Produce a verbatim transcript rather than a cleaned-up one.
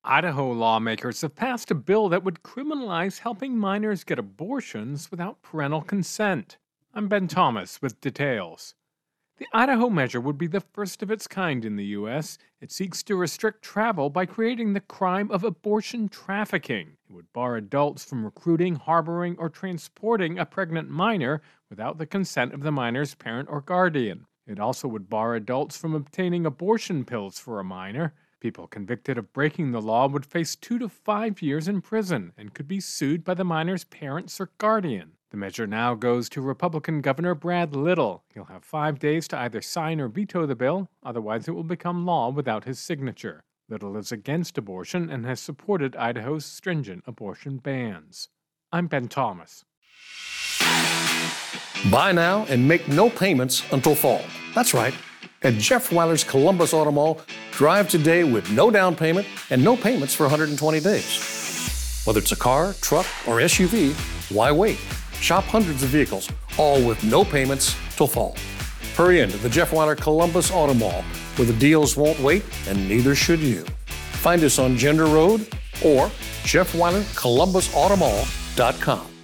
Idaho lawmakers have passed a bill that would criminalize helping minors get abortions without parental consent. I'm Ben Thomas with details. The Idaho measure would be the first of its kind in the U S. It seeks to restrict travel by creating the crime of abortion trafficking. It would bar adults from recruiting, harboring, or transporting a pregnant minor without the consent of the minor's parent or guardian. It also would bar adults from obtaining abortion pills for a minor. People convicted of breaking the law would face two to five years in prison and could be sued by the minor's parents or guardian. The measure now goes to Republican Governor Brad Little. He'll have five days to either sign or veto the bill, otherwise it will become law without his signature. Little is against abortion and has supported Idaho's stringent abortion bans. I'm Ben Thomas. Buy now and make no payments until fall. That's right. At Jeff Weiler's Columbus Auto Mall, drive today with no down payment and no payments for one hundred twenty days. Whether it's a car, truck, or S U V, why wait? Shop hundreds of vehicles, all with no payments till fall. Hurry into the Jeff Weiler Columbus Auto Mall, where the deals won't wait and neither should you. Find us on Gender Road or jeff weiler columbus auto mall dot com.